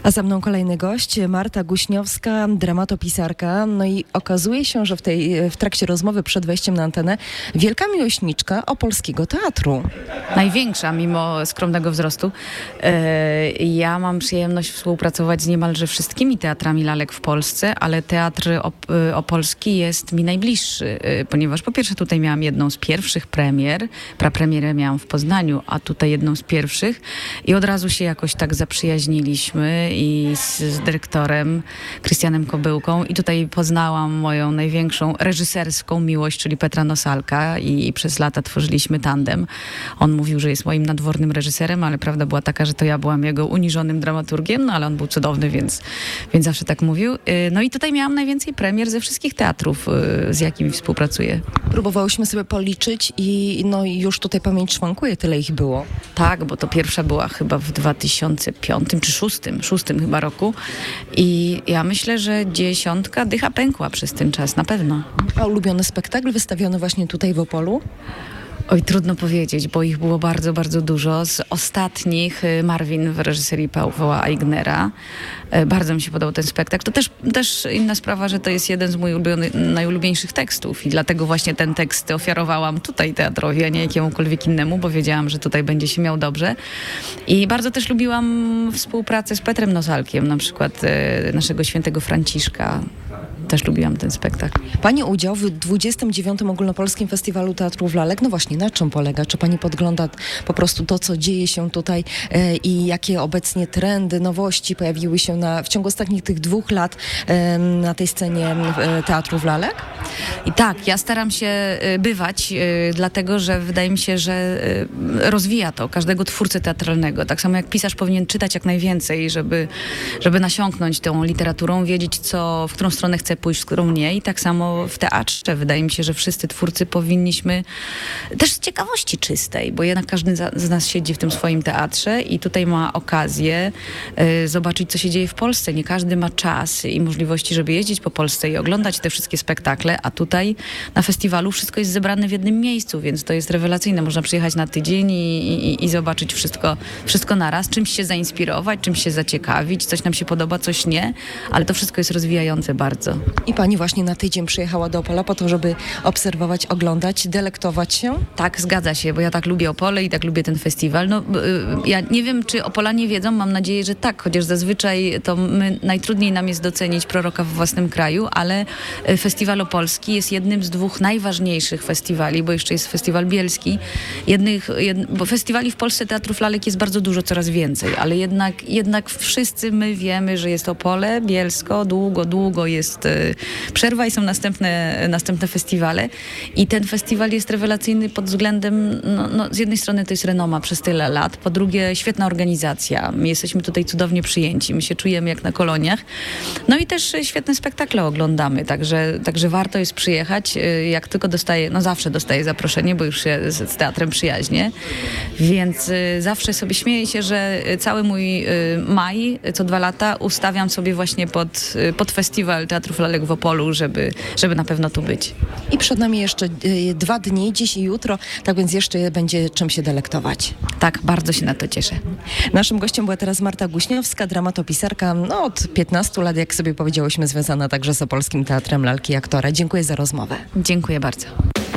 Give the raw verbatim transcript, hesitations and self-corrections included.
A za mną kolejny gość, Marta Guśniowska, dramatopisarka. No i okazuje się, że w, tej, w trakcie rozmowy przed wejściem na antenę wielka miłośniczka opolskiego teatru. Największa, mimo skromnego wzrostu. Ja mam przyjemność współpracować z niemalże wszystkimi teatrami lalek w Polsce, ale teatr op- opolski jest mi najbliższy, ponieważ po pierwsze tutaj miałam jedną z pierwszych premier, prapremierę miałam w Poznaniu, a tutaj jedną z pierwszych i od razu się jakoś tak zaprzyjaźniliśmy i z, z dyrektorem Krystianem Kobyłką i tutaj poznałam moją największą reżyserską miłość, czyli Petra Nosalka i, i przez lata tworzyliśmy tandem. On mówił, że jest moim nadwornym reżyserem, ale prawda była taka, że to ja byłam jego uniżonym dramaturgiem, no ale on był cudowny, więc, więc zawsze tak mówił. No i tutaj miałam najwięcej premier ze wszystkich teatrów, z jakimi współpracuję. Próbowałyśmy sobie policzyć i no i już tutaj pamięć szwankuje, tyle ich było. Tak, bo to pierwsza była chyba w dwa tysiące piątym czy szóstym, szóstym chyba roku i ja myślę, że dziesiątka dycha pękła przez ten czas, na pewno. A ulubiony spektakl wystawiony właśnie tutaj w Opolu? Oj, trudno powiedzieć, bo ich było bardzo, bardzo dużo. Z ostatnich Marvin w reżyserii Pawła Aignera. Bardzo mi się podobał ten spektakl. To też, też inna sprawa, że to jest jeden z moich ulubiony, najulubieńszych tekstów i dlatego właśnie ten tekst ofiarowałam tutaj teatrowi, a nie jakiemukolwiek innemu, bo wiedziałam, że tutaj będzie się miał dobrze. I bardzo też lubiłam współpracę z Petrem Nosalkiem, na przykład e, naszego świętego Franciszka. Też lubiłam ten spektakl. Pani udział w dwudziestym dziewiątym Ogólnopolskim Festiwalu Teatrów Lalek. No właśnie, na czym polega? Czy pani podgląda po prostu to, co dzieje się tutaj e, i jakie obecnie trendy, nowości pojawiły się na, w ciągu ostatnich tych dwóch lat e, na tej scenie e, Teatrów Lalek? I tak, ja staram się e, bywać, e, dlatego, że wydaje mi się, że e, rozwija to każdego twórcę teatralnego. Tak samo jak pisarz powinien czytać jak najwięcej, żeby, żeby nasiąknąć tą literaturą, wiedzieć, co, w którą stronę chce pójść, z którą nie. I tak samo w teatrze. Wydaje mi się, że wszyscy twórcy powinniśmy też z ciekawości czystej, bo jednak każdy z nas siedzi w tym swoim teatrze i tutaj ma okazję y, zobaczyć, co się dzieje w Polsce. Nie każdy ma czas i możliwości, żeby jeździć po Polsce i oglądać te wszystkie spektakle, a tutaj na festiwalu wszystko jest zebrane w jednym miejscu, więc to jest rewelacyjne. Można przyjechać na tydzień i, i, i zobaczyć wszystko, wszystko naraz, czymś się zainspirować, czymś się zaciekawić, coś nam się podoba, coś nie, ale to wszystko jest rozwijające bardzo. I pani właśnie na tydzień przyjechała do Opola po to, żeby obserwować, oglądać, delektować się? Tak, zgadza się, bo ja tak lubię Opole i tak lubię ten festiwal. No, y, ja nie wiem, czy Opolanie wiedzą, mam nadzieję, że tak, chociaż zazwyczaj to my, najtrudniej nam jest docenić proroka w własnym kraju, ale Festiwal Opolski jest jednym z dwóch najważniejszych festiwali, bo jeszcze jest Festiwal Bielski. Jednych, jed, bo festiwali w Polsce Teatrów Lalek jest bardzo dużo, coraz więcej, ale jednak, jednak wszyscy my wiemy, że jest Opole, Bielsko, długo, długo jest y, przerwa i są następne, następne festiwale. I ten festiwal jest rewelacyjny pod względem, no, no, z jednej strony to jest renoma przez tyle lat, po drugie świetna organizacja. My jesteśmy tutaj cudownie przyjęci, my się czujemy jak na koloniach. No i też świetne spektakle oglądamy, także, także warto jest przyjechać. Jak tylko dostaję, no zawsze dostaję zaproszenie, bo już się z, z teatrem przyjaźnię, więc y, zawsze sobie śmieję się, że cały mój y, maj, co dwa lata ustawiam sobie właśnie pod, y, pod festiwal Teatrów Lalek w Opolu, żeby, żeby na pewno tu być. I przed nami jeszcze y, dwa dni, dziś i jutro, tak więc jeszcze będzie czym się delektować. Tak, bardzo się na to cieszę. Naszym gościem była teraz Marta Guśniowska, dramatopisarka, no od piętnastu lat, jak sobie powiedziałyśmy, związana także z Opolskim Teatrem Lalki i Aktora. Dziękuję za rozmowę. Dziękuję bardzo.